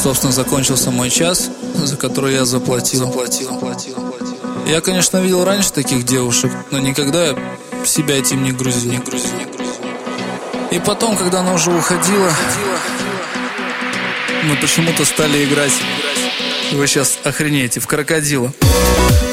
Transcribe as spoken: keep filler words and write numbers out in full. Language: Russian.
собственно, закончился мой час, за который я заплатил. заплатил, заплатил, заплатил. Я, конечно, видел раньше таких девушек, но никогда себя этим не грузил, не грузил, не грузил. И потом, когда она уже уходила, мы почему-то стали играть, вы сейчас охренеете, в крокодила.